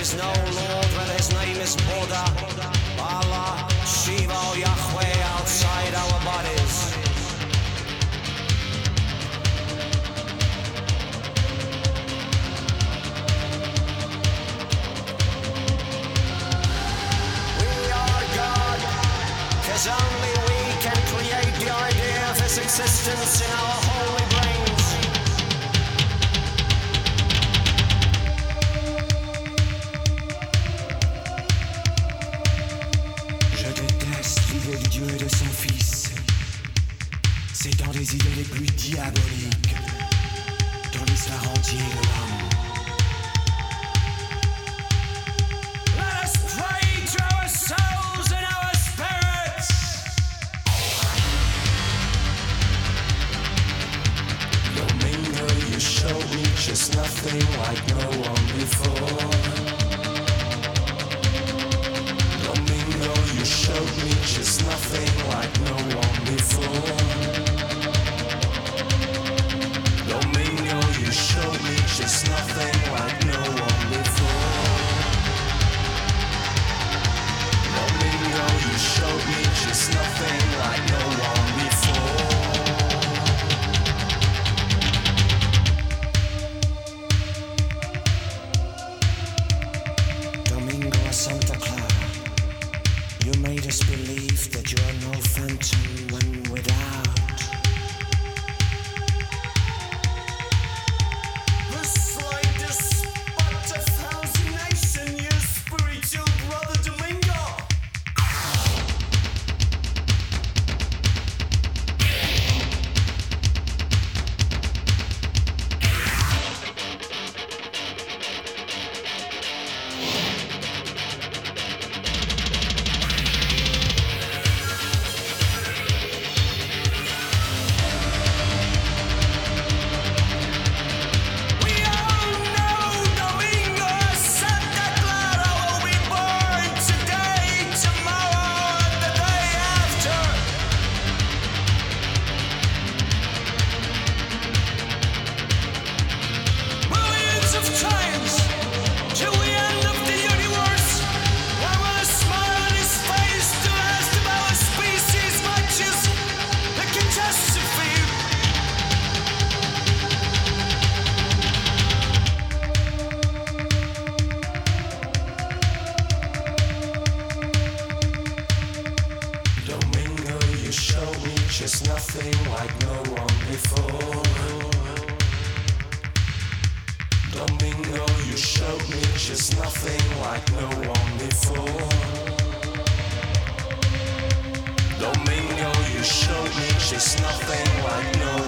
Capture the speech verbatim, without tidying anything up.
is no Lord where his name is Buddha, Allah, Shiva or Yahweh outside our bodies. We are God, 'cause only we can create the idea of his existence in our holy brains. L'idée de Dieu et de son Fils, c'est dans les idées les plus diaboliques, dans l'histoire entière de l'homme. Let us pray to our souls and our spirits. Domingo, you showed me just nothing like no one before. You showed me just nothing like no one before. Domingo, you showed me just nothing like no one before. Domingo, you showed me just nothing like no one before. Domingo Santa Clara, you made us believe that you are no phantom when without. The slightest spot of hallucination, your spiritual brother Domingo. Just nothing like no one before. Domingo, you showed me just nothing like no one before. Domingo, you showed me just nothing like no